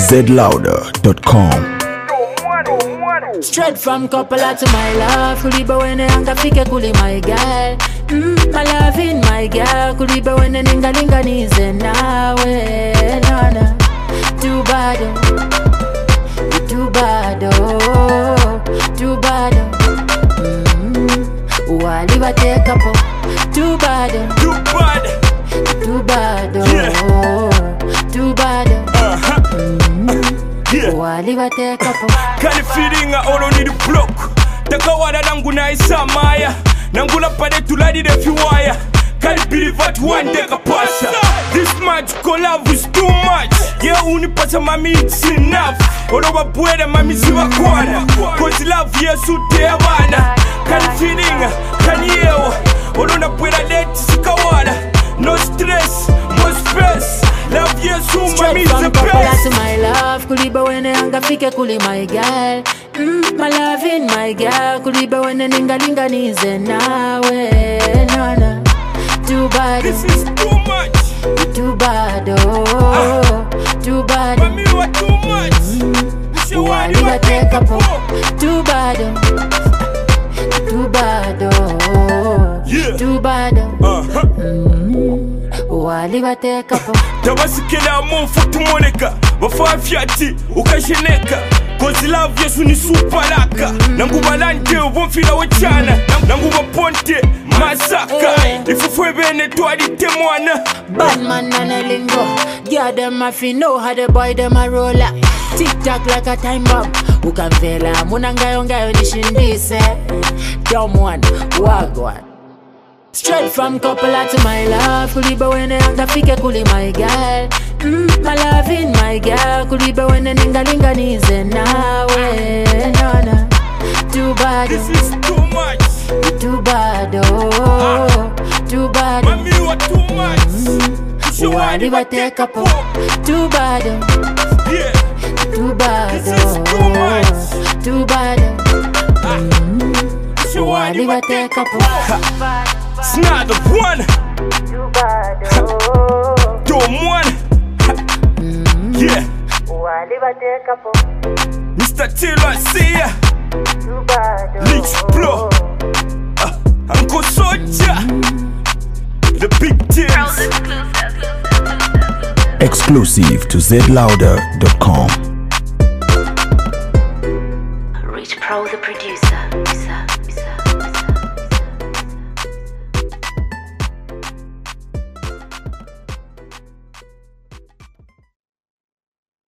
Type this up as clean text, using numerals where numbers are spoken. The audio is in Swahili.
zlouder.com. Straight from Kampala to my love, kuliba wene anga fike kuli my girl. My love in my girl, kuliba wene ningalinga nize nawe. Nana, too bad, too bad, too bad. Wali wa take up, too bad, too bad, too bad, too bad. Wali wa take up. Kali feeling all on the block. Takawada nangu na isa maya. Nangula pade tuladi de fiwaya. Kali believe that one day kapasa. This magical love is too much. Yeah, unipasa mami it's enough. Oloba puede mami siwa kwana. Cause love yesu teavana. Kali feeling, kani yewa. Olona pueda date sikawada. No stress, no stress. Love yesu mami is the best. To my love, kuliba wene anga fike kuli my girl. My love in my girl, kuliba wene ningalinga nize nawe. Nana, too bad, This is too much. too bad, too bad. Mami you are too much. Wali wa take up, too bad, too bad, Yeah. too bad. Wali wa take up. Tabasikela mufu tumoneka Wafafyati ukasheneka Cause love yesu ni supalaka Nanguba lante ubonfila wechana Nanguba ponte masaka Ifufwe bene tuadite mwana Bad man and a lingo. Yeah, them if you know how the boy them a roller. Tick tock like a time bomb. Who can feel a munanga nishindise. Dumb one, wagwan. Straight from Kampala to my love, kuliba wene anga fike kuli my girl. My love in my girl, kuliba wene ningalinga nize nawe. Nana, too bad, This is too much. too bad, too bad. Mami you are too much. Wali wa take up, too bad, Yeah. too bad, This is too much. too bad. Wali wa take up. It's not the one. Don't one. Yeah. Mr. Taylor, see ya. Lich Pro. Uncle Soldier. The big tears. Exclusive to zlouder.com.